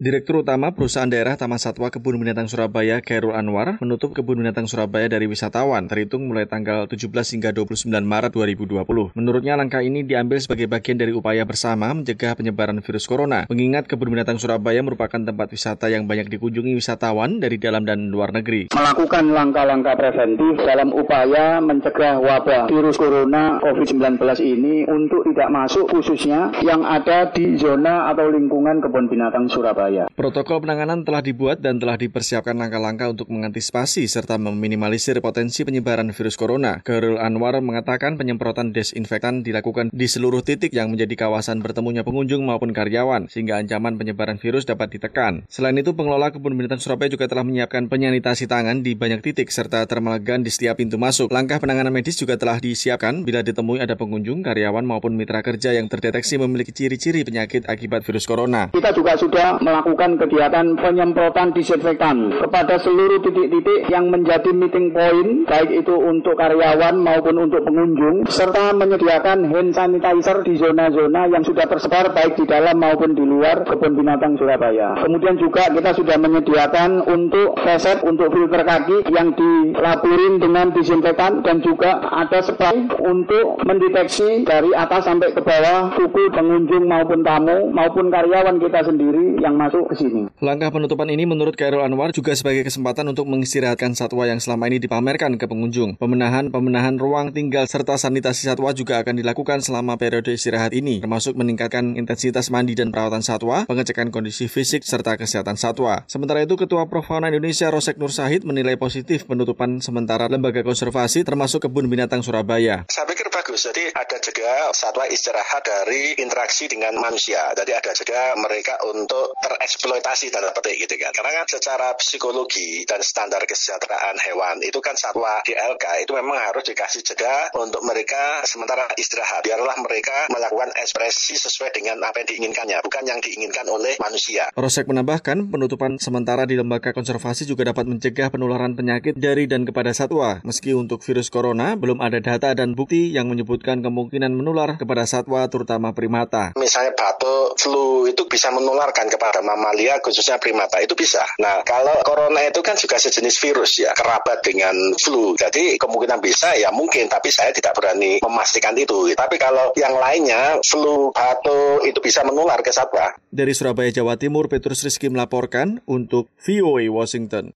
Direktur Utama Perusahaan Daerah Taman Satwa Kebun Binatang Surabaya, Chairul Anwar, menutup Kebun Binatang Surabaya dari wisatawan terhitung mulai tanggal 17 hingga 29 Maret 2020. Menurutnya langkah ini diambil sebagai bagian dari upaya bersama mencegah penyebaran virus corona. Mengingat Kebun Binatang Surabaya merupakan tempat wisata yang banyak dikunjungi wisatawan dari dalam dan luar negeri. Melakukan langkah-langkah preventif dalam upaya mencegah wabah virus corona COVID-19 ini untuk tidak masuk khususnya yang ada di zona atau lingkungan Kebun Binatang Surabaya. Protokol penanganan telah dibuat dan telah dipersiapkan langkah-langkah untuk mengantisipasi serta meminimalisir potensi penyebaran virus corona. Chairul Anwar mengatakan penyemprotan desinfektan dilakukan di seluruh titik yang menjadi kawasan bertemunya pengunjung maupun karyawan, sehingga ancaman penyebaran virus dapat ditekan. Selain itu, pengelola Kebun Binatang Surabaya juga telah menyiapkan penyanitasi tangan di banyak titik serta thermal gun di setiap pintu masuk. Langkah penanganan medis juga telah disiapkan bila ditemui ada pengunjung, karyawan maupun mitra kerja yang terdeteksi memiliki ciri-ciri penyakit akibat virus corona. Kita juga sudah melakukan kegiatan penyemprotan disinfektan kepada seluruh titik-titik yang menjadi meeting point, baik itu untuk karyawan maupun untuk pengunjung, serta menyediakan hand sanitizer di zona-zona yang sudah tersebar baik di dalam maupun di luar Kebun Binatang Surabaya. Kemudian juga kita sudah menyediakan untuk resep untuk filter kaki yang dilaburin dengan disinfektan dan juga ada spray untuk mendeteksi dari atas sampai ke bawah kuku pengunjung maupun tamu maupun karyawan kita sendiri yang masuk ke sini. Langkah penutupan ini menurut Chairul Anwar juga sebagai kesempatan untuk mengistirahatkan satwa yang selama ini dipamerkan ke pengunjung. Pembenahan ruang tinggal serta sanitasi satwa juga akan dilakukan selama periode istirahat ini, termasuk meningkatkan intensitas mandi dan perawatan satwa, pengecekan kondisi fisik serta kesehatan satwa. Sementara itu, Ketua Profauna Indonesia Rosek Nur Syahid menilai positif penutupan sementara lembaga konservasi termasuk Kebun Binatang Surabaya. Saya pikir bagus, jadi ada juga satwa istirahat dari interaksi dengan manusia. Jadi ada juga mereka untuk tereksploitasi tanda petik gitu kan. Karena kan secara psikologi dan standar kesejahteraan hewan itu kan satwa di LK itu memang harus dikasih jeda untuk mereka sementara istirahat. Biarlah mereka melakukan ekspresi sesuai dengan apa yang diinginkannya, bukan yang diinginkan oleh manusia. Rosek menambahkan penutupan sementara di lembaga konservasi juga dapat mencegah penularan penyakit dari dan kepada satwa. Meski untuk virus corona belum ada data dan bukti yang menyebutkan kemungkinan menular kepada satwa terutama primata. Misalnya batuk, flu itu bisa menularkan kepada mamalia khususnya primata itu bisa. Nah, kalau corona itu kan juga sejenis virus ya, kerabat dengan flu. Jadi kemungkinan bisa ya mungkin, tapi saya tidak berani memastikan itu. Tapi kalau yang lainnya, flu, batuk itu bisa menular ke satwa. Dari Surabaya, Jawa Timur, Petrus Rizky melaporkan untuk VOA Washington.